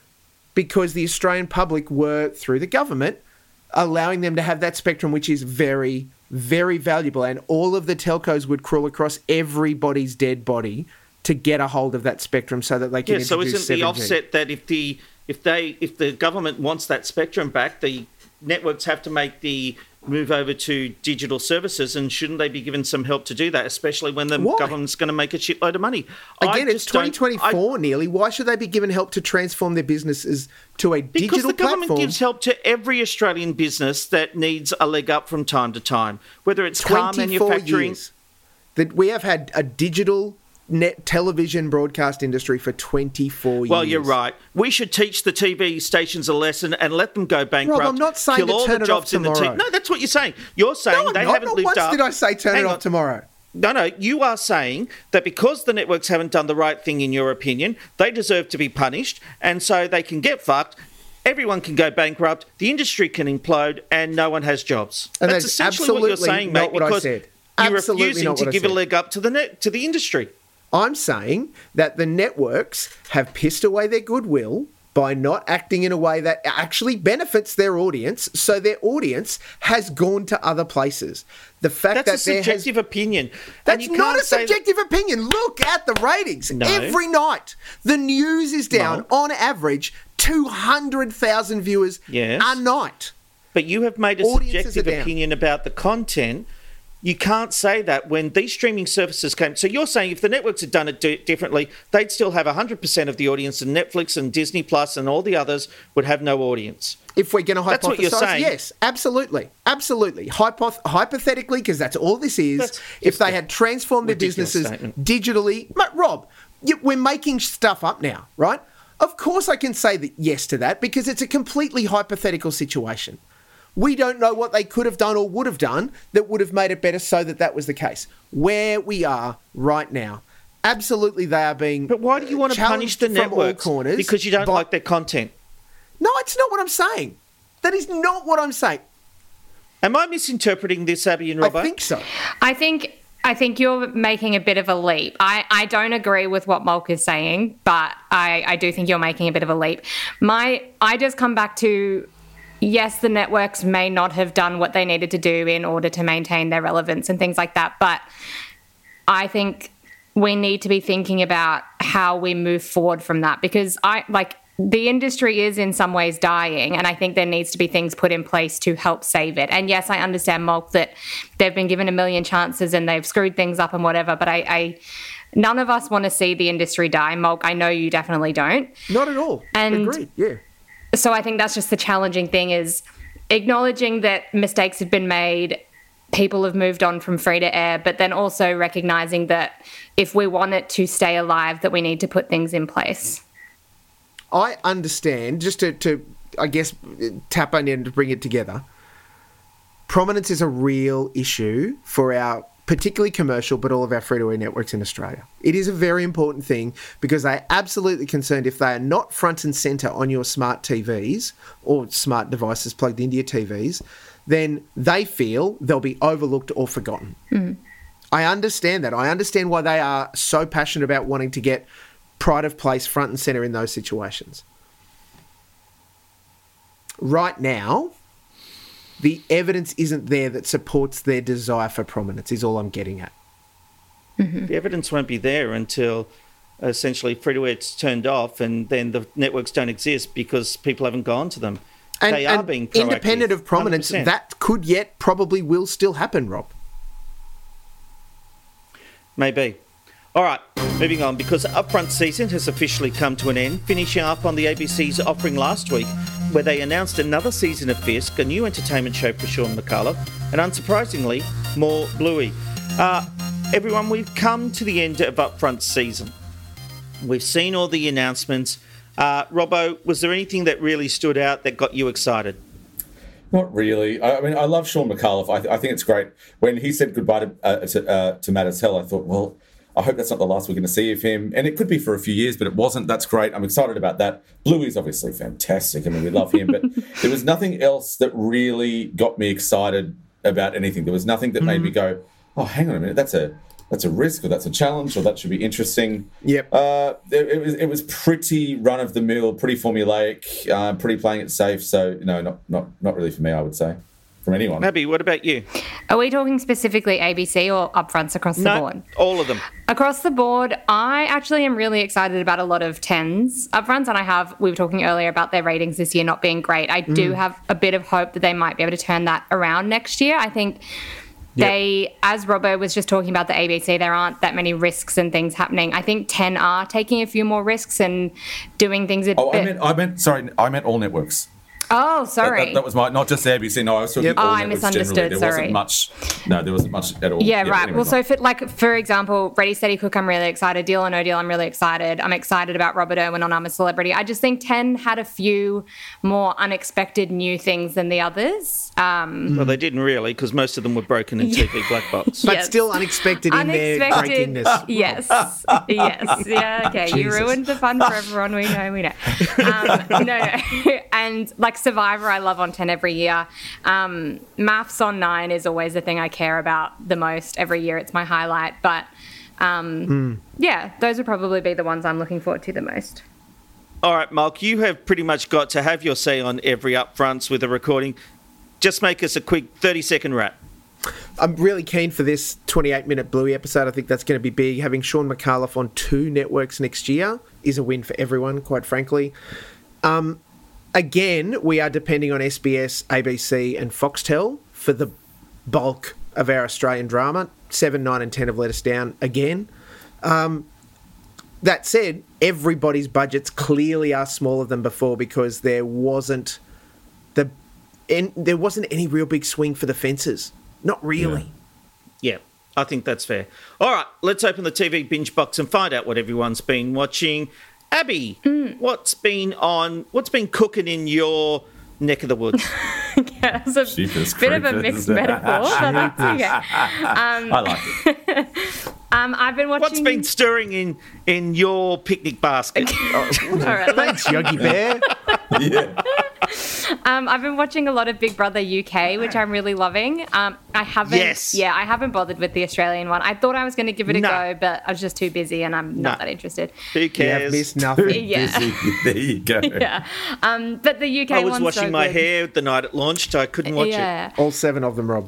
because the Australian public were, through the government, allowing them to have that spectrum, which is very, very valuable. And all of the telcos would crawl across everybody's dead body to get a hold of that spectrum so that they can yeah, so introduce isn't seven G. the offset that if the if they if the government wants that spectrum back, the networks have to make the move over to digital services, and shouldn't they be given some help to do that, especially when the Why? government's going to make a shitload of money? Again, I it's twenty twenty-four, I, nearly. Why should they be given help to transform their businesses to a because digital the government platform? gives help to every Australian business that needs a leg up from time to time, whether it's car manufacturing. Years that we have had a digital net television broadcast industry for twenty-four years. Well, you're right. We should teach the T V stations a lesson and let them go bankrupt. Rob, I'm not saying kill to all turn the it off jobs in the tomorrow. T V. No, that's what you're saying. You're saying no, they not, haven't not lived once up. did I say turn Hang it on. off tomorrow. No, no, you are saying that because the networks haven't done the right thing, in your opinion, they deserve to be punished, and so they can get fucked. Everyone can go bankrupt, the industry can implode, and no one has jobs. And that's, that's essentially what you're saying, not mate, what I because said. you're Absolutely refusing not to what I give a said. leg up to the net, to the industry. I'm saying that the networks have pissed away their goodwill by not acting in a way that actually benefits their audience, so their audience has gone to other places. The fact That's that a there subjective has, opinion. That's and you not can't a say subjective opinion. Look at the ratings. No. Every night, the news is down, No. on average, two hundred thousand viewers Yes. a night. But you have made a Audiences subjective are down. opinion about the content. You can't say that when these streaming services came. So you're saying if the networks had done it di- differently, they'd still have one hundred percent of the audience, and Netflix and Disney Plus and all the others would have no audience. If we're going to hypothesize, That's what you're saying. yes, absolutely, absolutely. Hypoth- hypothetically, because that's all this is, That's if just they a had transformed their ridiculous businesses statement. digitally, mate, Rob, you, we're making stuff up now, right? Of course, I can say that yes to that because it's a completely hypothetical situation. We don't know what they could have done or would have done that would have made it better so that that was the case. Where we are right now, absolutely they are being But why do you want to punish challenged the from all networks? corners Because you don't by- like their content. No, it's not what I'm saying. That is not what I'm saying. Am I misinterpreting this, Abby and Robbo? I think so. I think I think you're making a bit of a leap. I, I don't agree with what Mulk is saying, but I, I do think you're making a bit of a leap. My I just come back to, yes, the networks may not have done what they needed to do in order to maintain their relevance and things like that, but I think we need to be thinking about how we move forward from that, because I like the industry is in some ways dying, and I think there needs to be things put in place to help save it. And yes, I understand, Mulk, that they've been given a million chances and they've screwed things up and whatever, but I, I none of us want to see the industry die. Mulk, I know you definitely don't. Not at all. And Agreed, yeah. So I think that's just the challenging thing, is acknowledging that mistakes have been made, people have moved on from free to air, but then also recognizing that if we want it to stay alive, that we need to put things in place. I understand, just to, to I guess, tap on in to bring it together. Prominence is a real issue for our, particularly commercial, but all of our free-to-air networks in Australia. It is a very important thing because they're absolutely concerned if they are not front and centre on your smart T Vs or smart devices plugged into your T Vs, then they feel they'll be overlooked or forgotten. Mm. I understand that. I understand why they are so passionate about wanting to get pride of place front and centre in those situations. Right now, the evidence isn't there that supports their desire for prominence, is all I'm getting at. Mm-hmm. The evidence won't be there until essentially free-to-air's turned off and then the networks don't exist because people haven't gone to them. And, they are and being proactive. Independent of prominence, one hundred percent. That could yet probably will still happen, Rob. Maybe. All right, moving on, because Upfront season has officially come to an end, finishing up on the A B C's offering last week, where they announced another season of Fisk, a new entertainment show for Sean McAuliffe, and unsurprisingly, more Bluey. Uh, everyone, we've come to the end of Upfront season. We've seen all the announcements. Uh, Robbo, was there anything that really stood out that got you excited? Not really. I, I mean, I love Sean McAuliffe. I, th- I think it's great. When he said goodbye to, uh, to, uh, to Matt as Hell, I thought, well, I hope that's not the last we're going to see of him. And it could be for a few years, but it wasn't. That's great. I'm excited about that. Bluey's obviously fantastic. I mean, we love him. But there was nothing else that really got me excited about anything. There was nothing that mm-hmm. made me go, oh, hang on a minute, that's a that's a risk, or that's a challenge, or that should be interesting. Yep. Uh, it, it was it was pretty run-of-the-mill, pretty formulaic, uh, pretty playing it safe. So, no, not, not, not really for me, I would say. From anyone. Abby, what about you? Are we talking specifically A B C or upfronts across the no, board? All of them. Across the board, I actually am really excited about a lot of tens upfronts, and I have, we were talking earlier about their ratings this year not being great. I mm. do have a bit of hope that they might be able to turn that around next year. I think they, yep. as Robbo was just talking about the A B C, there aren't that many risks and things happening. I think ten are taking a few more risks and doing things a oh, bit... I meant, I meant, sorry, I meant all networks. Oh, sorry. That, that, that was my, not just the A B C. No, I was talking yep. all oh, networks I misunderstood, generally. There sorry. wasn't much, no, there wasn't much at all. Yeah, yeah right. Anyway, well, so for, like, for example, Ready, Steady, Cook, I'm really excited. Deal or No Deal, I'm really excited. I'm excited about Robert Irwin on I'm a Celebrity. I just think ten had a few more unexpected new things than the others. Um, well, they didn't really, because most of them were broken in T V Black Box. But yes. still unexpected in unexpected, their breakingness. Yes, yes. Yeah, okay. Jesus. You ruined the fun for everyone. We know, we know. Um, no, no. And, like, Survivor I love on ten every year. Um, Maths on nine is always the thing I care about the most every year. It's my highlight. But, um, mm. yeah, those would probably be the ones I'm looking forward to the most. All right, Mark, you have pretty much got to have your say on every upfronts with a recording. Just make us a quick thirty-second wrap. I'm really keen for this twenty-eight minute Bluey episode. I think that's going to be big. Having Sean McAuliffe on two networks next year is a win for everyone, quite frankly. Um, again, we are depending on S B S, A B C and Foxtel for the bulk of our Australian drama. seven, nine and ten have let us down again. Um, that said, everybody's budgets clearly are smaller than before because there wasn't the and there wasn't any real big swing for the fences. Not really. Yeah. yeah, I think that's fair. All right, let's open the T V binge box and find out what everyone's been watching. Abby, mm. what's been on? What's been cooking in your neck of the woods? Yeah, it's a Jeepers bit creepers. of a mixed metaphor, but that's okay. Um, I like it. Um, I've been watching... What's been stirring in, in your picnic basket? oh, All right, thanks, Yogi Bear. yeah. Um, I've been watching a lot of Big Brother U K, which I'm really loving. Um, I haven't, yes. yeah, I haven't bothered with the Australian one. I thought I was going to give it a no. go, but I was just too busy, and I'm not no. that interested. Who cares? You missed nothing. Yeah, there you go. Yeah, um, but the U K. I was one's washing so my good. hair the night it launched. I couldn't watch yeah. it. All seven of them, Rob.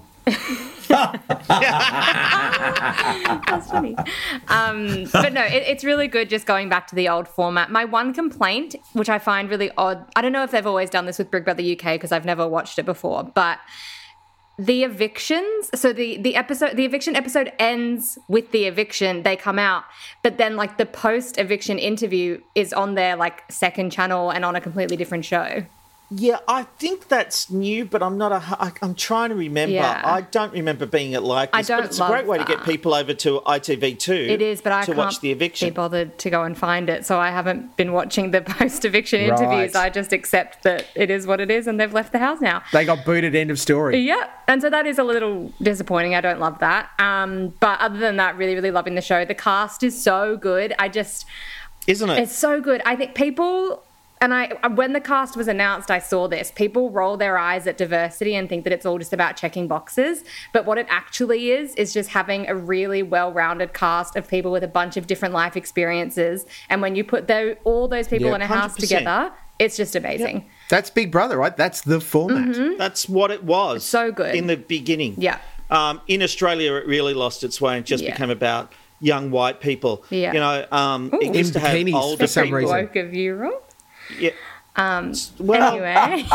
That's funny. Um, but no, it, it's really good just going back to the old format. My one complaint, which I find really odd, I don't know if they've always done this with Big Brother U K because I've never watched it before, but the evictions, so the, the episode, the eviction episode ends with the eviction, they come out, but then like the post-eviction interview is on their like second channel and on a completely different show. Yeah, I think that's new, but I'm not a. I, I'm trying to remember. Yeah. I don't remember being it like I this, don't but it's a love great way to get that. people over to I T V two. It is, but I to can't watch the eviction. be bothered to go and find it, so I haven't been watching the post-eviction Right. interviews. I just accept that it is what it is, and they've left the house now. They got booted, end of story. Yeah, and so that is a little disappointing. I don't love that. Um, but other than that, really, really loving the show. The cast is so good. I just, Isn't it? it's so good. I think people, and I, when the cast was announced, I saw this. People roll their eyes at diversity and think that it's all just about checking boxes. But what it actually is, is just having a really well-rounded cast of people with a bunch of different life experiences. And when you put tho- all those people Yeah, in a one hundred house percent. together, it's just amazing. That's Big Brother, right? That's the format. That's what it was. So good. in the beginning. Yeah. Um, in Australia, it really lost its way and just Yeah. became about young white people. Yeah. You know, um, it Ooh. used In to have bikinis older for some people. reason. Woke of you, Rob. Yeah. Um, Well, anyway.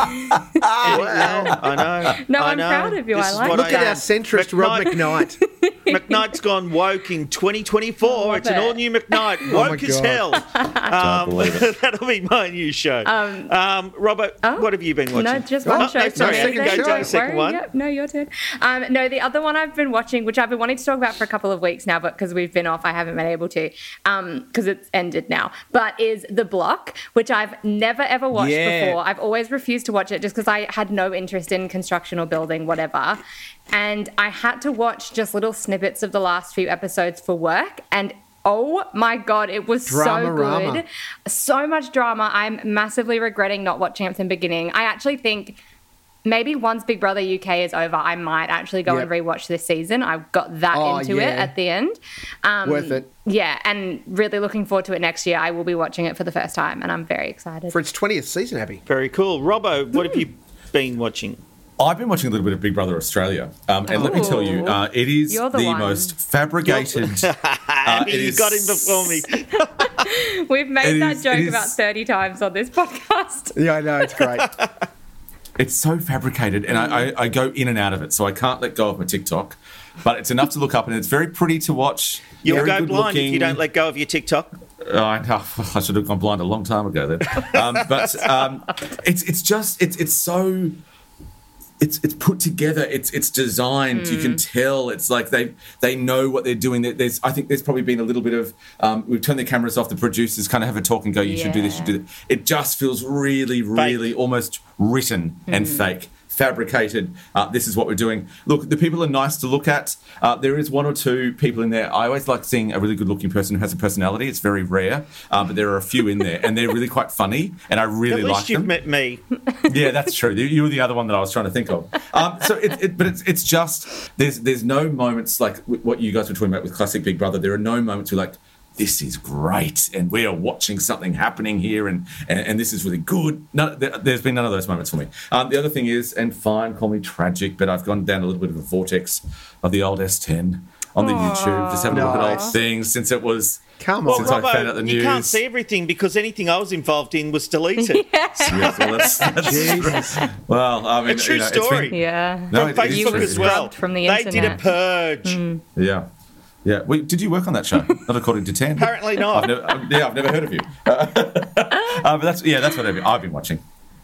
well, I know. No, I I'm know. proud of you. This I is like what Look at am. our centrist Rob McKnight- McKnight. McKnight's gone woke in twenty twenty-four. Love It's an it. all-new McKnight. Oh my Woke as God. hell. Um, believe it. that'll be my new show. Um, um, Robert, oh, what have you been watching? No, just Oh, one no, show. no, sorry, I can go to the Don't second worry. one. Yep, no, your turn. Um, no, the other one I've been watching, which I've been wanting to talk about for a couple of weeks now, but because we've been off, I haven't been able to, because it's ended now, but is The Block, which I've never, ever watched Yeah. before. I've always refused to watch it just because I had no interest in construction or building, whatever. And I had to watch just little snippets of the last few episodes for work, and oh my God, it was so Drama-rama. good. So much drama. I'm massively regretting not watching it from the beginning. I actually think maybe once Big Brother U K is over, I might actually go Yep. and rewatch this season. I got that Oh, into yeah. it at the end. Um, Worth it. Yeah, and really looking forward to it next year. I will be watching it for the first time, and I'm very excited. For its twentieth season, Abby. Very cool. Robbo, what have you been watching? I've been watching a little bit of Big Brother Australia, um, and let me tell you, uh, it is You're the, the one. most fabricated. uh, Abby, it you is- got in before me. We've made It that is- joke it is- about thirty times on this podcast. Yeah, I know. It's great. It's so fabricated, and I, I, I go in and out of it, so I can't let go of my TikTok. But it's enough to look up, and it's very pretty to watch. You'll very go good blind if you looking. don't let go of your TikTok. Oh, I know. I should have gone blind a long time ago then. Um, but um, it's it's just it's it's so it's it's put together. It's it's designed. You can tell. It's like they they know what they're doing. There- There's I think there's probably been a little bit of um, we've turned the cameras off. The producers kind of have a talk and go, you should do this, you should do that. It just feels really, really almost written and fake. Fabricated. Uh, this is what we're doing. Look, the people are nice to look at. Uh, there is one or two people in there. I always like seeing a really good-looking person who has a personality. It's very rare, uh, but there are a few in there, and they're really quite funny, and I really At least like you've them. met me. Yeah, that's true. You you were the other one that I was trying to think of. Um, so, it, it, but it's it's just there's there's no moments like what you guys were talking about with classic Big Brother. There are no moments where like, this is great, and we are watching something happening here, and, and, and this is really good. No, there, there's been none of those moments for me. Um, the other thing is, and fine, call me tragic, but I've gone down a little bit of a vortex of the old S ten on the YouTube, just having a look at old Nice. things since it was. Come Well, on. Since I found out the Robbo, you can't news. see everything because anything I was involved in was deleted. Yes, well, that's, that's Jesus. well, I mean, A true you know, it's been- story. Yeah. No, From it is Facebook true. as well. Scrubbed from the they did a internet. purge. Yeah. Yeah. Wait, did you work on that show? Not according to Tan. Apparently not. I've never, um, yeah, I've never heard of you. uh, but that's yeah, that's what I've been, I've been watching.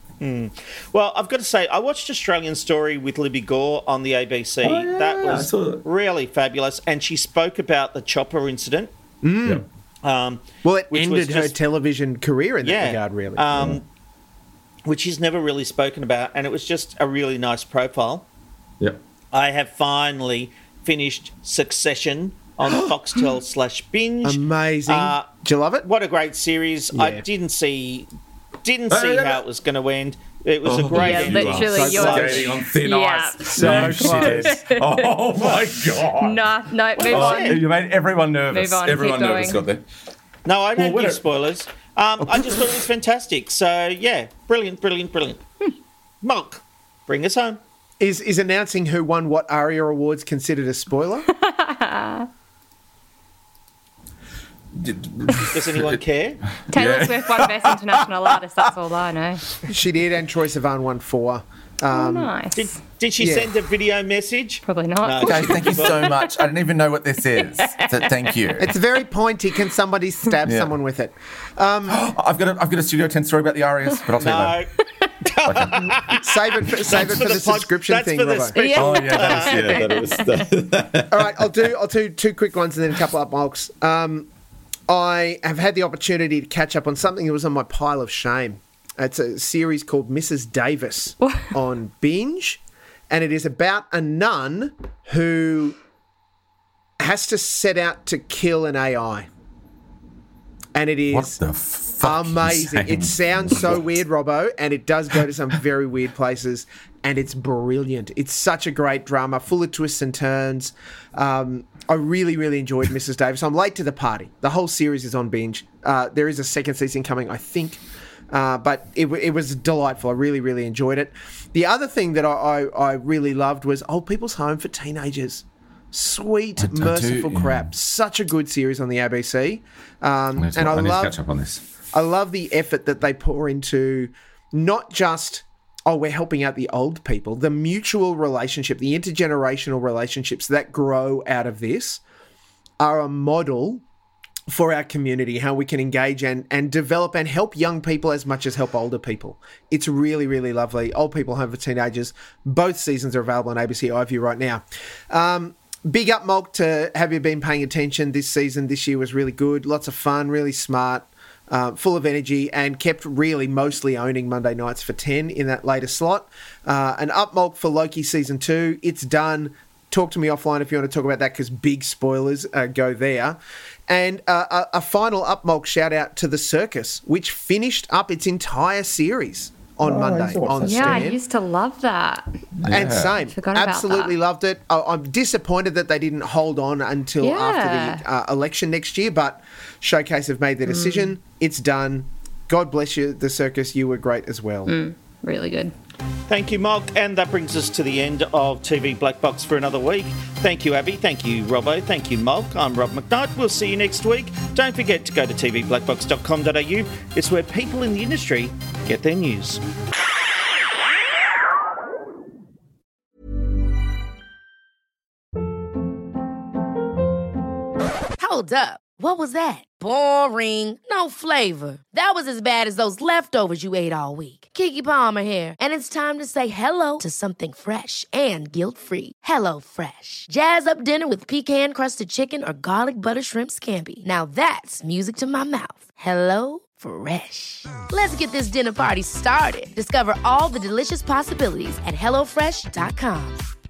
Well, I've got to say, I watched Australian Story with Libby Gore on the A B C. Oh, yeah, that I was saw that. really fabulous. And she spoke about the chopper incident. Yeah. Um, Well, it Which was ended her just- television career in that yeah. regard, really. Um, which she's never really spoken about. And it was just a really nice profile. Yeah. I have finally finished Succession on Foxtel slash Binge. Amazing. Uh, Do you love it? What a great series. I Yeah. didn't see didn't Oh, see yeah, how yeah. it was going to end. It was a Oh, great Yeah, end. literally, so you're- close. Skating on thin Yeah. ice. So You close. shit. Oh my god. No, no, move Oh, on. you made everyone nervous. Move on, Everyone keep nervous going. got there. No, I don't Well, give what a- spoilers. Um, I just thought it was fantastic. So, yeah, brilliant, brilliant, brilliant. Mark, bring us home. Is is announcing who won what ARIA Awards considered a spoiler? Does anyone care? Taylor Yeah. Swift won Best International Artist, that's all I know. She did, and Troye Sivan won four. Um, Nice. Did, did she Yeah. send a video message? Probably not. No. Guys, thank you so much. I don't even know what this is. So thank you. It's very pointy. Can somebody stab Yeah. someone with it? I've got a I've got a Studio ten story about the Arias, but I'll tell you later. No. Save it for, save it for, for the, the pod- subscription that's thing, for the Robbo. special- Oh yeah, that is, yeah, that was. That, All right, I'll do I'll do two quick ones and then a couple up mulks. Um, I have had the opportunity to catch up on something that was on my pile of shame. It's a series called Missus Davis on Binge, and it is about a nun who has to set out to kill an A I. And it is What the fuck? amazing. It sounds so weird, Robbo, and it does go to some very weird places, and it's brilliant. It's such a great drama, full of twists and turns. Um, I really, really enjoyed Missus Davis. I'm late to the party. The whole series is on Binge. Uh, there is a second season coming, I think. Uh, but it, it was delightful. I really, really enjoyed it. The other thing that I, I, I really loved was Old People's Home for Teenagers. Sweet, I- I do, merciful yeah. crap. Such a good series on the A B C. Um, I need to, and I, I need love, to catch up on this. I love the effort that they pour into not just, oh, we're helping out the old people, the mutual relationship, the intergenerational relationships that grow out of this are a model for our community, how we can engage and, and develop and help young people as much as help older people. It's really, really lovely. Old People Home for Teenagers. Both seasons are available on A B C iView right now. Um, big up, Mulk, to have you been paying attention this season. This year was really good. Lots of fun, really smart, uh, full of energy, and kept really mostly owning Monday nights for ten in that later slot. Uh, an up, Mulk, for Loki Season two. It's done. Talk to me offline if you want to talk about that, because big spoilers uh, go there. And uh, a, a final up, Mulk, shout out to The Circus, which finished up its entire series on Oh, Monday that's awesome. on Yeah, I Stan. used to love that. And same. Forgot about Absolutely that. loved it. I, I'm disappointed that they didn't hold on until Yeah. after the uh, election next year, but Showcase have made their decision. It's done. God bless you, The Circus. You were great as well. Really good. Thank you, Mark. And that brings us to the end of T V Black Box for another week. Thank you, Abby. Thank you, Robbo. Thank you, Mark. I'm Rob McKnight. We'll see you next week. Don't forget to go to t v black box dot com dot a u. It's where people in the industry get their news. Hold up. What was that? Boring. No flavor. That was as bad as those leftovers you ate all week. Keke Palmer here, and it's time to say hello to something fresh and guilt-free. Hello Fresh. Jazz up dinner with pecan-crusted chicken or garlic butter shrimp scampi. Now that's music to my mouth. Hello Fresh. Let's get this dinner party started. Discover all the delicious possibilities at hello fresh dot com.